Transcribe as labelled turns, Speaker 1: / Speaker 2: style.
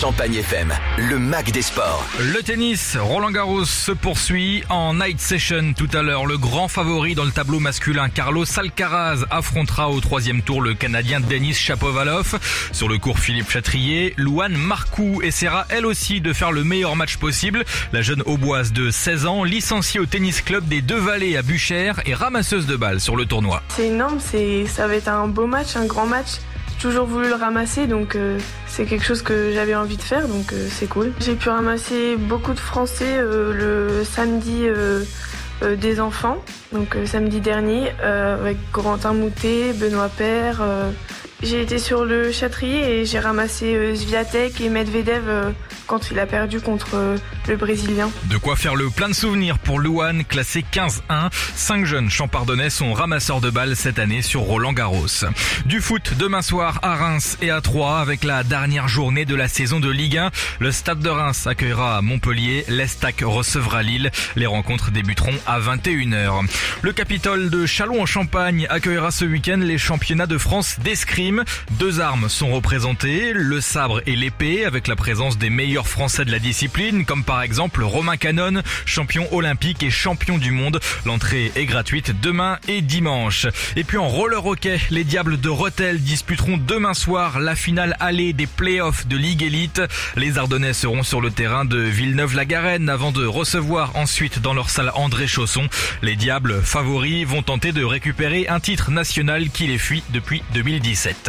Speaker 1: Champagne FM, le Mac des sports.
Speaker 2: Le tennis, Roland-Garros se poursuit en night session tout à l'heure. Le grand favori dans le tableau masculin, Carlos Alcaraz, affrontera au troisième tour le Canadien Denis Shapovalov. Sur le court Philippe Chatrier, Louane Marcoux essaiera elle aussi de faire le meilleur match possible. La jeune Auboise de 16 ans, licenciée au tennis club des Deux-Vallées à Buchères et ramasseuse de balles sur le tournoi.
Speaker 3: C'est énorme, ça va être un beau match, un grand match. J'ai toujours voulu le ramasser, donc c'est quelque chose que j'avais envie de faire, donc c'est cool. J'ai pu ramasser beaucoup de Français le samedi des enfants, donc samedi dernier, avec Corentin Moutet, Benoît Paire. J'ai été sur le Châtrier et j'ai ramassé Swiatek et Medvedev quand il a perdu contre le Brésilien.
Speaker 2: De quoi faire le plein de souvenirs pour Louane, classé 15-1. 5 jeunes champardonnais sont ramasseurs de balles cette année sur Roland-Garros. Du foot demain soir à Reims et à Troyes avec la dernière journée de la saison de Ligue 1. Le Stade de Reims accueillera Montpellier, l'Estac recevra Lille. Les rencontres débuteront à 21h. Le Capitole de Châlons-en-Champagne accueillera ce week-end les championnats de France d'escrime. 2 armes sont représentées, le sabre et l'épée, avec la présence des meilleurs Français de la discipline, comme par exemple Romain Canon, champion olympique et champion du monde. L'entrée est gratuite demain et dimanche. Et puis en roller hockey, les Diables de Rethel disputeront demain soir la finale allée des playoffs de Ligue Élite. Les Ardennais seront sur le terrain de Villeneuve-la-Garenne avant de recevoir ensuite dans leur salle André Chausson. Les Diables favoris vont tenter de récupérer un titre national qui les fuit depuis 2017.